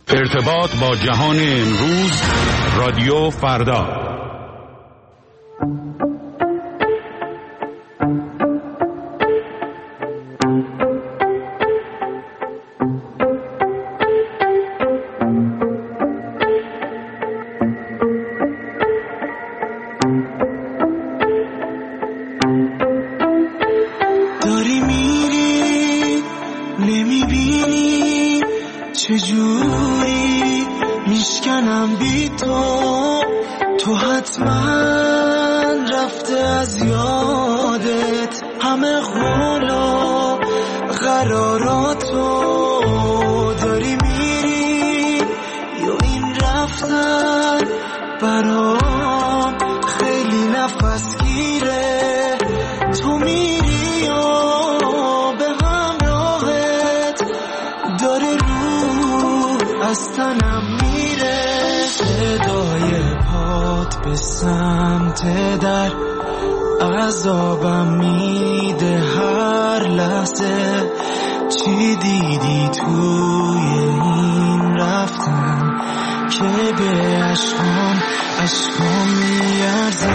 ارتباط با جهان امروز، رادیو فردا. داری میری نمیبینی چجوری میشکنم بی تو حتما رفته از یادت همه قول و قراراتو. داری میری یا این رفتن برام خیلی نفس گیره. تو میری یا به همراهت داره روح از تنم میره. صدای پات به سمت در عذابم میده هر لحظه. چی دیدی توی این رفتن که به عشقام میارزه.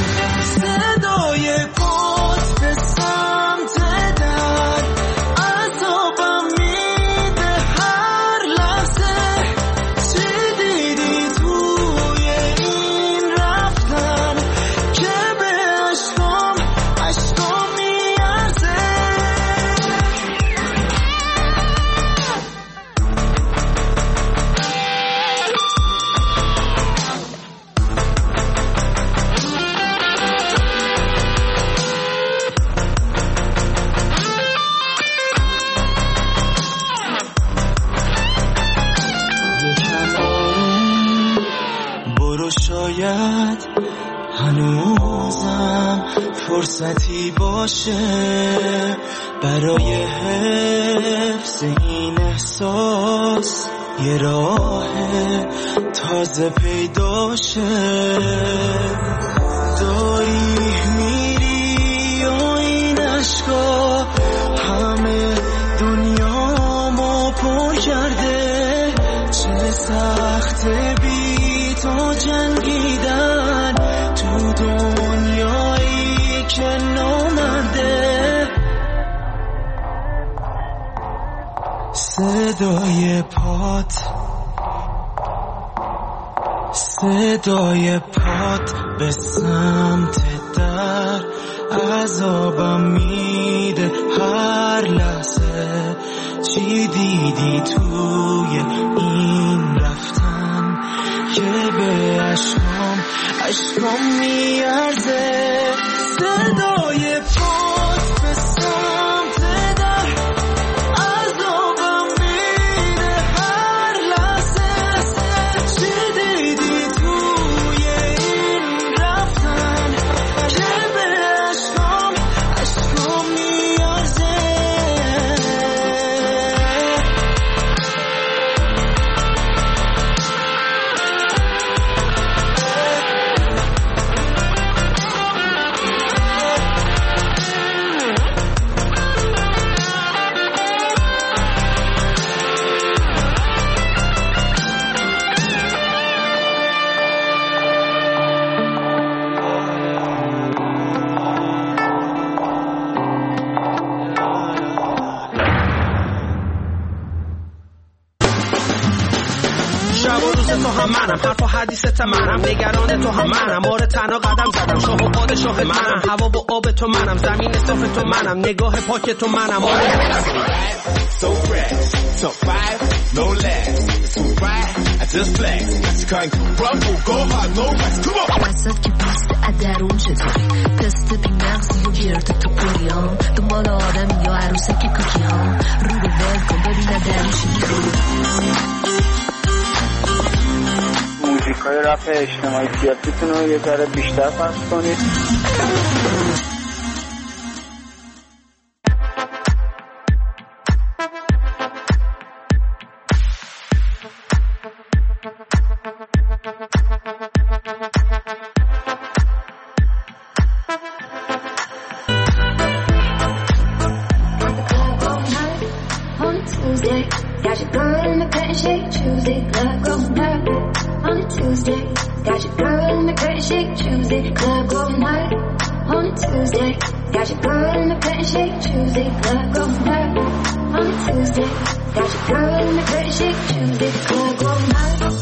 صدای پات به سمت در عذابم میده هر لحظه. چی دیدی توی این رفتن که به عشقام میارزه. شاید هنوزم فرصتی باشه برای حفظ این احساس. یه راه تازه پیدا شه. داری میری و این عشقا همه دنیامو پر کرده. چه سخته بی تو جنگیدن تو دنیایی که نامرده. صدای پات به سمت در عذابم میده هر لحظه. چی دیدی توی این رفتن که به عشقام میارزه. صدای پات به سمت در عذابم میده هر لحظه. چی دیدی توی این رفتن که به عشقام میارزه. شب و روز تو هم منم، حرف و حدیثت منم، نگران تو هم منم، آره تنها قدم زدم، شاه و پادشاه منم، هوا و آب تو منم، زمین صاف تو منم، نگاه پاک تو منم. آره so fresh, so fire, no less, so right, I just flex, you can't rumble, go hard, no rest, come on. وسط که پست ادرون چطوری تست بی مغزی و گرد تو پریام دنبال آدم یا عروسک کوکی ها رو به ول کن ببینه درشی موزیکای رپ اجتماعی سیاسیتون رو یه ذره بیشتر پخش کنید. Got your girl in the bed, shake, Tuesday, club going night. On a Tuesday, got your girl in the curtain shake, Tuesday, club going night. On a Tuesday, got your girl in the curtain shake, Tuesday, club going night. On a Tuesday, got your girl in the curtain shake, Tuesday, club going night.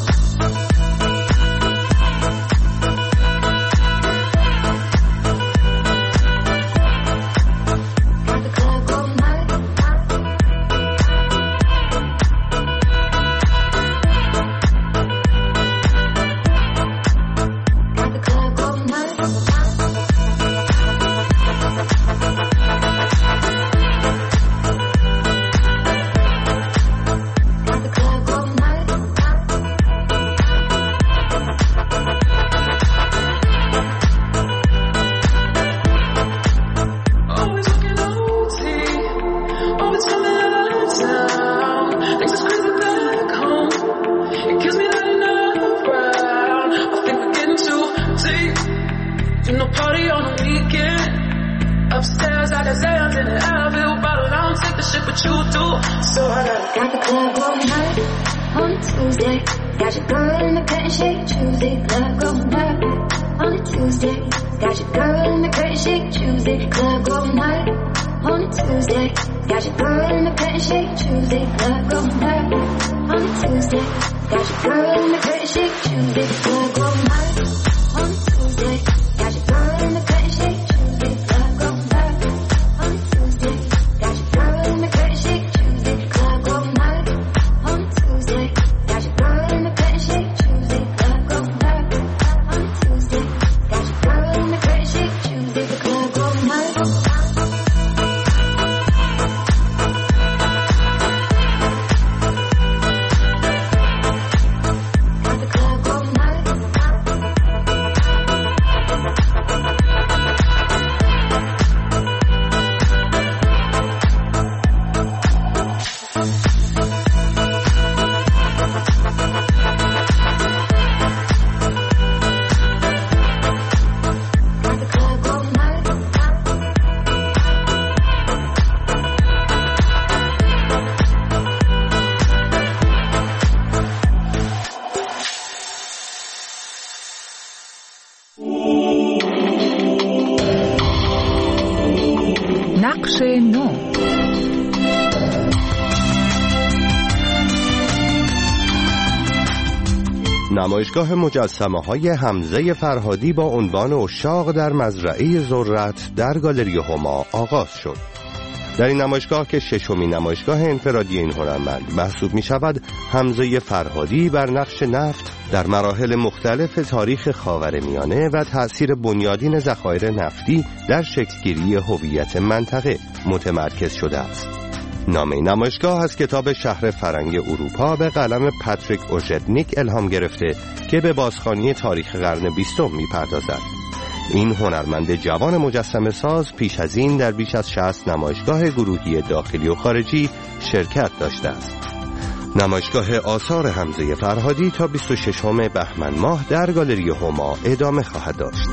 نمایشگاه مجسمه‌های حمزه فرهادی با عنوان اشاق در مزرعه ذرت در گالری هما آغاز شد. در این نمایشگاه که ششمین نمایشگاه انفرادی این هنرمند محسوب می شود، حمزه فرهادی بر نقش نفت در مراحل مختلف تاریخ خاورمیانه و تأثیر بنیادین ذخایر نفتی در شکلگیری هویت منطقه متمرکز شده است. نام این نمایشگاه از کتاب شهر فرنگ اروپا به قلم پاتریک اوژدنیک الهام گرفته که به بازخوانی تاریخ قرن 20 می‌پردازد. این هنرمند جوان مجسمه ساز پیش از این در بیش از 60 نمایشگاه گروهی داخلی و خارجی شرکت داشته است. نمایشگاه آثار حمزه فرهادی تا 26 بهمن ماه در گالری هما ادامه خواهد داشت.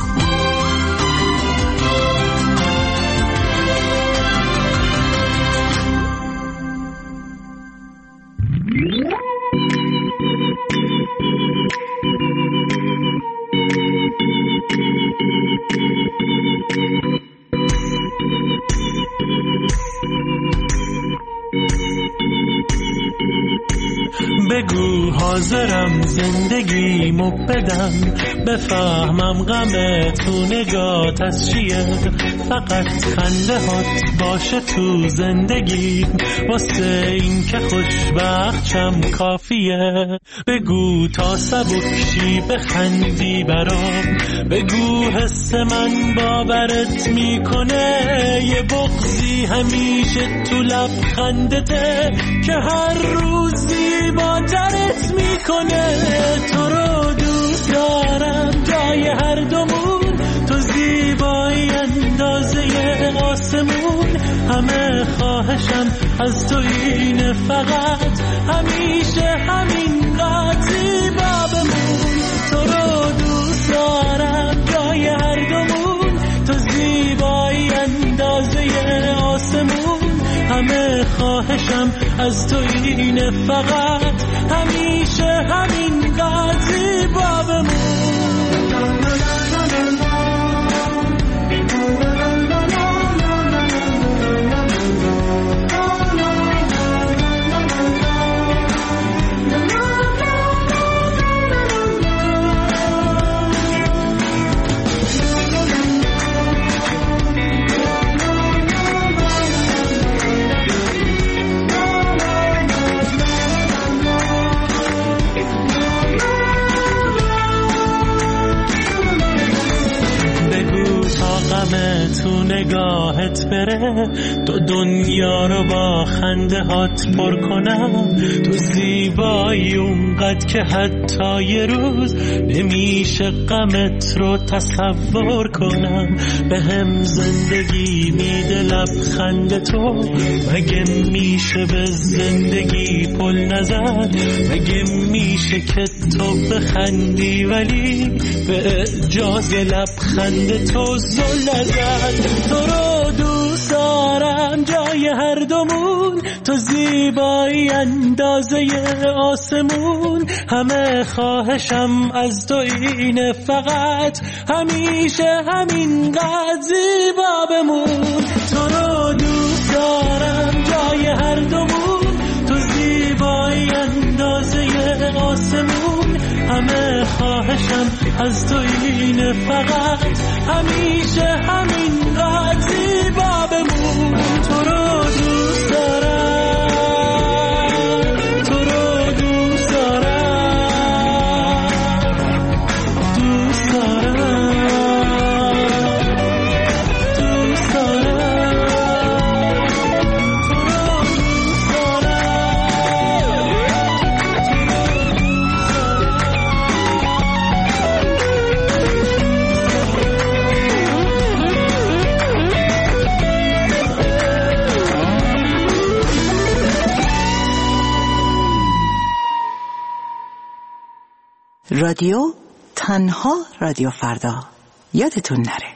بگو حاضرم زندگیمو بدم، بفهمم غم تو نگات از چیه، فقط خنده هات باشه تو زندگی، واسه این که خوشبختشم کافیه. بگو تا سبکشی بخندی برام، بگو حس من باورت میکنه، یه بغضی همیشه تو لبخندته که هر روز زیباترت میکنه. تو رو دوست دارم جای هر دومون، تو زیبایی اندازه آسمون، همه خواهشم از تو اینه فقط همیشه همینقدر زیبا بمون. تو رو دوست دارم جای هر دومون، تو زیبایی اندازه آسمون، همه خواهشم از تو اینه فقط همیشه همین قضیه با بمون. تو نگاهت بره تو دنیا رو با خنده هات پر کنم. تو زیبایی اونقدر که حتی یه روز نمیشه غمت رو تصور کنم. به هم زندگی میده لبخند تو، مگه میشه به زندگی پل نزد؟ مگه میشه که تو بخندی ولی به اعجاز لبخند تو زل نزد؟ تو رو دوست دارم جای هر دومون، تو زیبایی اندازه آسمون. همه خواهشم از تو اینه فقط همیشه همین قد زیبا بمون. تو رو دوست دارم جای هر دومون، تو زیبایی اندازه آسمون. همه خواهشم از تو اینه فقط همیشه همین قد زیبا بمون. تو رو دوست دارم، تو رو دوست دارم، دوست دارم، دوست دارم، رادیو تنها رادیو فردا، یادتون نره.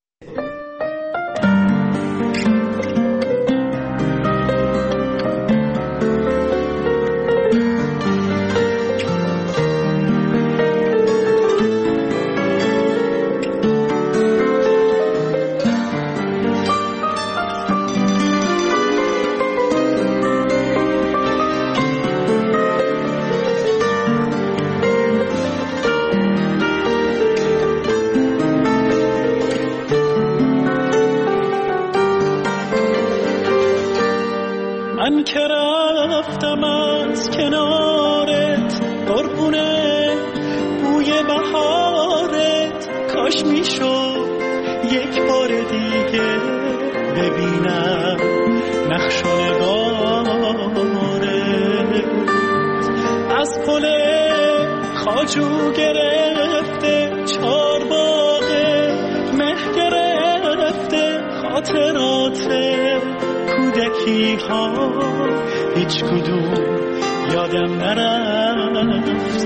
من که رفتم از کنارت قربونه بوی بهارت، کاش میشد یک بار دیگه ببینم نقش و نگارت. از پل خواجو گرفته چارباغه مه گرفته خاطرات کودکی ها، هیچ کدوم یادم نرفت.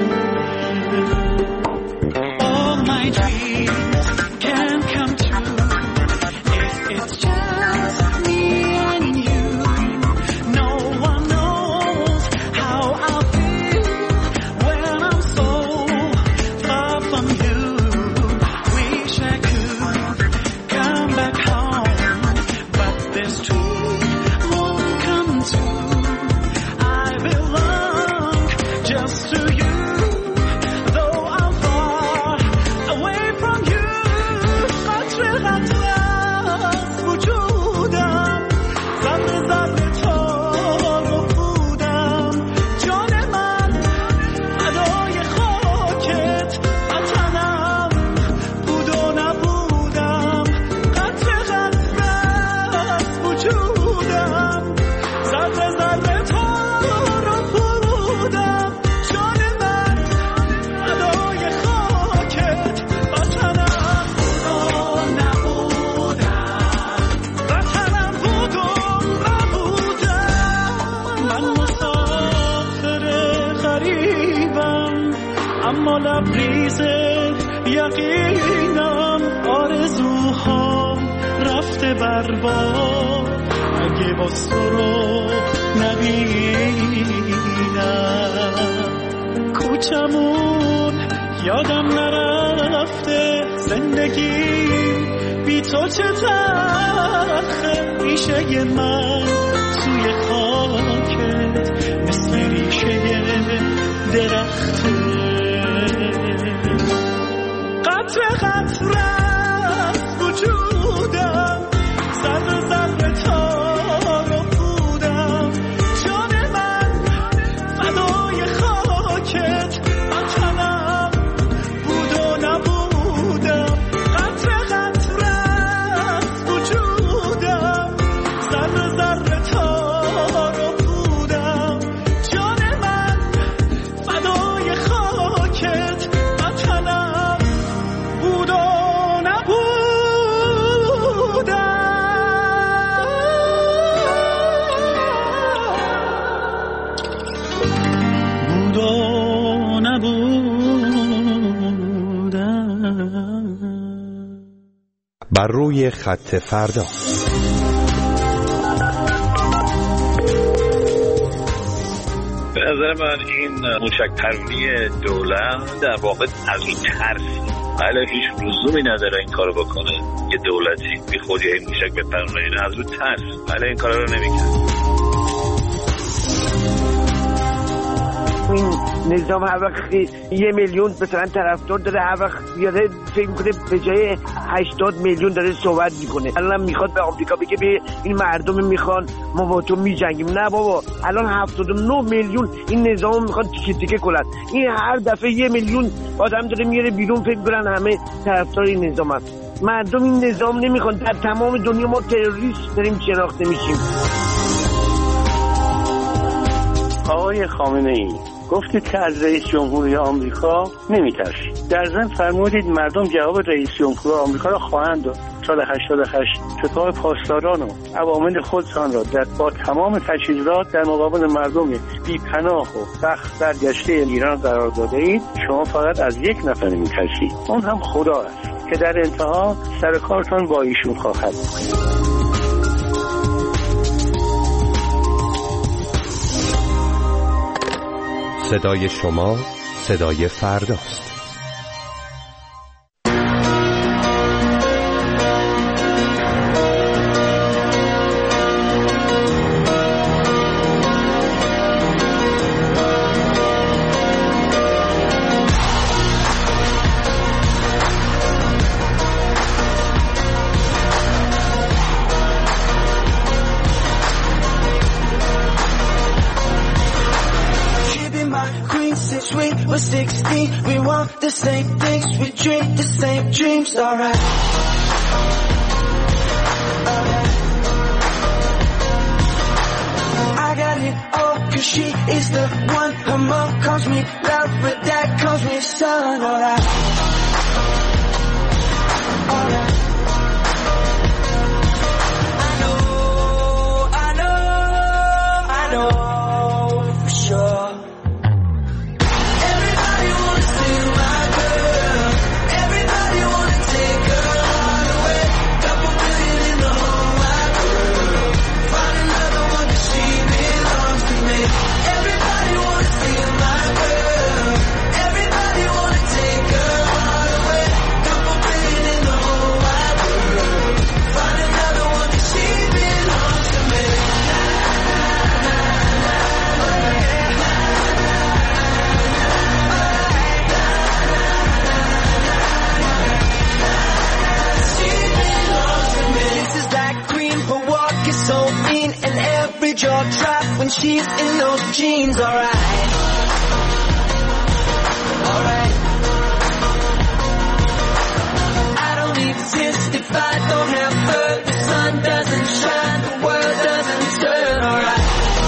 All my dreams can come true if it's just me and you. No one knows how I feel when I'm so far from you. Wish I could come back home, but this dream won't come true. I belong just to you, though I'm far away from you. قطره قطره از وجودم، ذره ذره تا رو بودم. جان من فدای خاکت، وطنم بود و نبودم. قطره قطره از وجودم، ذره ذره تا رو بودم. جان من فدای خاکت، وطنم بود و نبودم. وطنم بود و نبودم. من مسافر غریبم اما لبریز یقینم. آرزوهام رفته برباد اگه باز تو رو نبینم. بچمون یادم نرفته زندگی بی تو چه تلخه ریشه من توی خاکت مثل ریشه درخته قطره قطره وجودم ذره ذره تار و پودم جان من فدای خاکت وطنم بود و نبودم قطره قطره وجودم ذره ذره تار و پودم جان من فدای خاکت وطنم بود و بر روی خط فردا. به نظر من این موشک پرونی دولت در واقع از این ترس، بله هیچ لزومی نداره این کارو بکنه. یه دولتی بی خودی این موشک بپرونه، این از رو ترس، بله این کارا رو نمیکنه. این نظام هر وقت 1 میلیون مثلا طرفدار داره، هر وقت بیاره فکر میکنه به جای 80 میلیون داره صحبت میکنه. الان میخواد به آمریکا بگه به این مردم میخوان ما با تو میجنگیم. نه بابا، الان 79 میلیون این نظام میخواد تیکه تیکه کنن. این هر دفعه 1 میلیون آدم داره میاره بیرون، فکر میکنن همه طرفدار این نظام هست. مردم این نظام نمیخوان. در تمام دنیا ما تروریست داریم شناخته میشیم. آقای خامنه‌ای گفتید که از رئیس جمهوری آمریکا نمی‌ترسید. در ضمن فرمودید مردم جواب رئیس جمهوری آمریکا را خواهند داد. سال 88 سپاه پاسداران و عوامل خودتان را با تمام تجهیزات در مقابل مردم بی‌پناه و بخت برگشته ایران قرار داده اید. شما فقط از یک نفر می‌ترسید، اون هم خدا است که در انتها سر کارتان با ایشون خواهد بود. صدای شما صدای فرداست. We're 16, we want the same things, we dream the same dreams, alright. I got it all, cause she is the one. Her mom calls me love, but dad calls me son, alright. Alright. I know, for sure. Jaw drop when she's in those jeans, alright. Alright. I don't need to testify, don't have fur. The sun doesn't shine, the world doesn't turn, alright.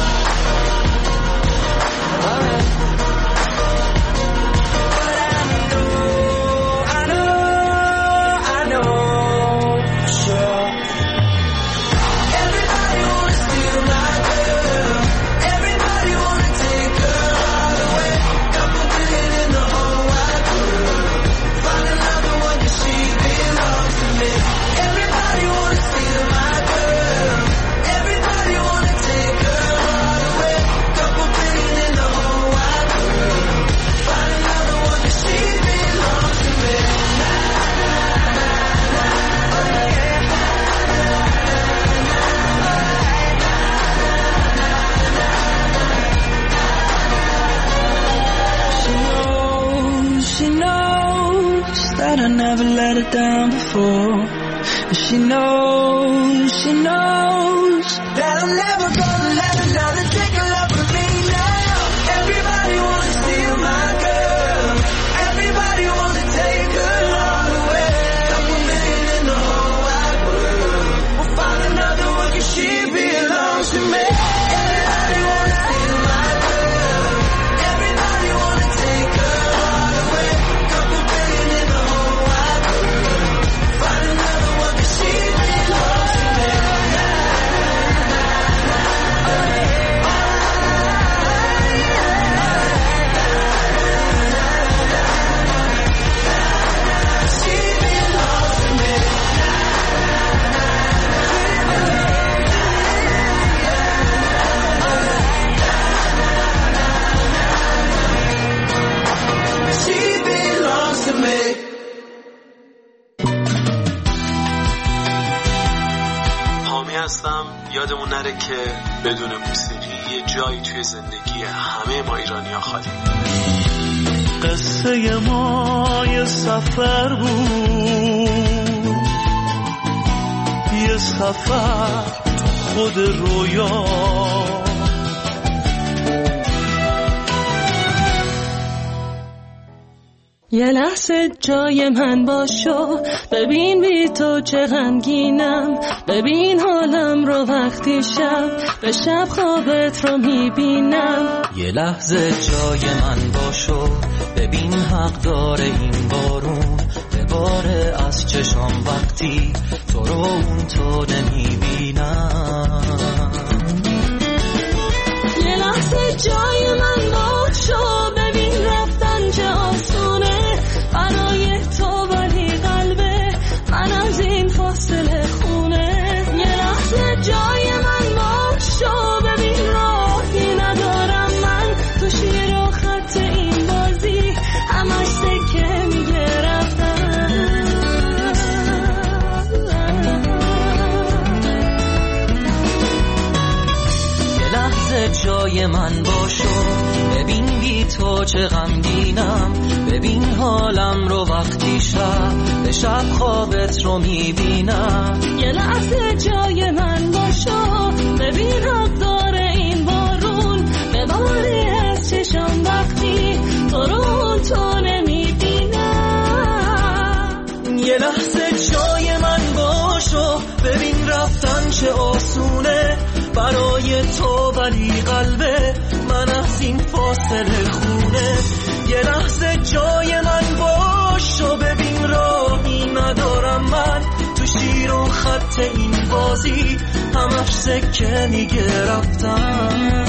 Alright. But I know, for sure. Everybody wanna steal my girl. Everybody wanna take her that I never let her down before. And she knows that I'm never gonna let another take a love with me now. Everybody wants to steal my girl. Everybody wants to take her all away. Couple million in the whole wide world. We'll find another one 'cause she belongs to me. Everybody wants to steal my girl. Everybody wants to take her all away. Couple billion in the whole wide world. Find another one 'cause she belongs to me. هستم. یادمون نره که بدون موسیقی یه جایی توی زندگی همه ما ایرانی‌ها خالی. قصه ما یه سفر بود، یه سفر خود رویا. یه لحظه جای من باشو، ببین بی تو چه غمگینم، ببین حالم رو وقتی شب به شب خوابت رو میبینم. یه لحظه جای من باشو، ببین حق داره این بارون بباره از چشام وقتی تو رو اون تو نمیبینم. یه لحظه جای من باشو، ببین رفتن چه آسونه برای تو، ولی قلبه من از این فاصله خونه. یه لحظه جای من باشو، ببین راهی ندارم من تو شیر و خط این بازی، همش سکه میگه رفتن. یه لحظه جای من باشو، ببین بی تو چه غمگینم، ببین حالم رو وقتی شب به شب خوابت رو میبینم. یه لحظه جای من باشو، ببین حق داره این بارون بباری از چشم وقتی تو رو تو نمیبینم. یه لحظه جای من باشو، ببین رفتن چه آسونه برای تو، ولی قلبه من از این فاصله خونه. یه لحظه جای من باشو، ببین راهی ندارم من تو شیر و خط این بازی، همش سکه میگه رفتن.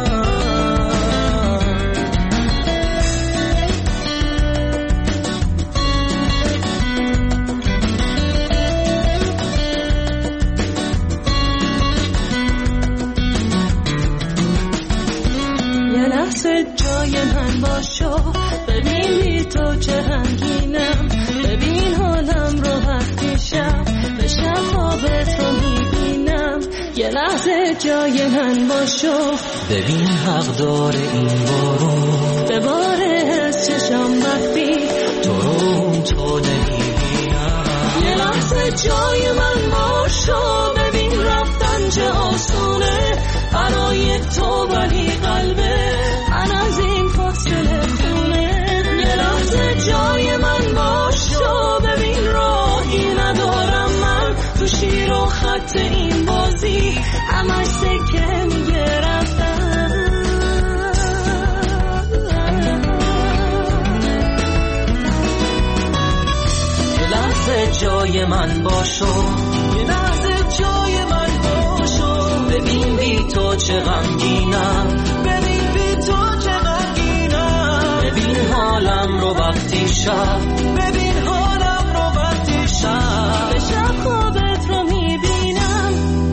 جای من باشو، ببین بی تو چه غمگینم، ببین حالم رو وقتی شب به شب خوابت رو میبینم. یه لحظه جای من باشو، ببین حق داره این بارون بباره از چشم وقتی تو رو تو نمیبینم. یه لحظه جای من باشو، ببین رفتن چه آسونه برای تو، ولی قلبه من از این فاصله خونه. یه لحظه جای من باشو، ببین راهی ندارم من تو شیر و خط این بازی، همش سکه میگه رفتن. یه لحظه جای من باشو، یه لحظه جای من باشو، ببین بی تو چه غمگینم، ببین بی تو چه غمگینم، ببین حالم رو وقتی شب، ببین حالم رو وقتی شب به شب خوابت رو میبینم.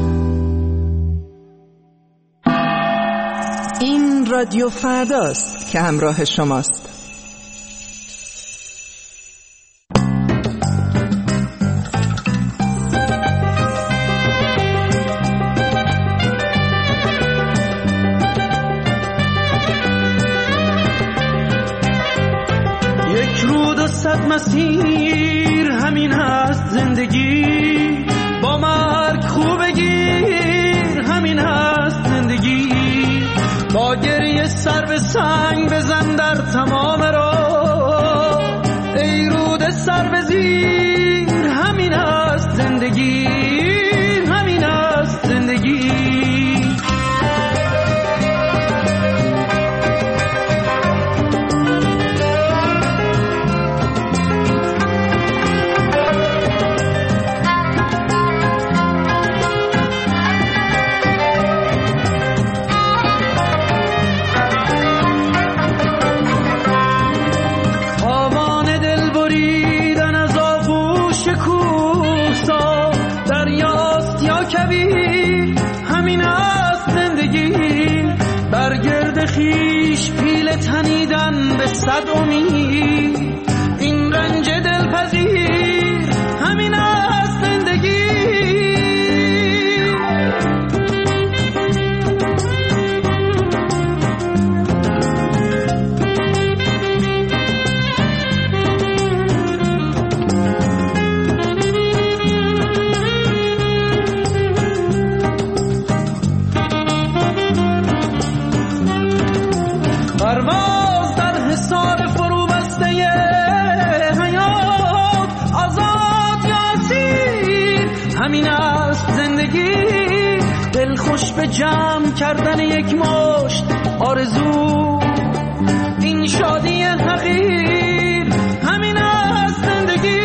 این رادیو فرداست که همراه شماست. صد مسیر همین هست زندگی، با مرگ خوب گیر همین هست زندگی، با گریه سر به سنگ بزن در تمام راه، ای رود سر به زیر همین هست زندگی، همین هست زندگی. خیش پیل تنیدن به صد امید، این رنج دلپذیر همین است زندگی. پرواز در حصار فرو بسته حیات، آزاد یا اسیر همین است زندگی، دل خوش به جمع کردن یک مشت آرزو، این شادی حقیر همین است زندگی.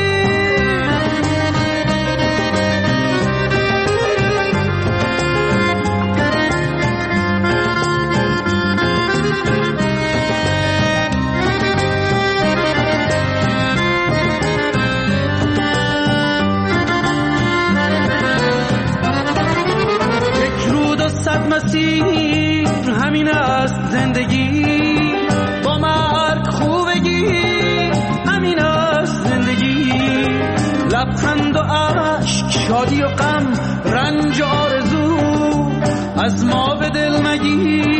صد مسیر همین است زندگی، با مرگ خوبگی همین است زندگی، لبخند و عشق، شادی و غم، رنج و آرزو، از ما به دل مگیر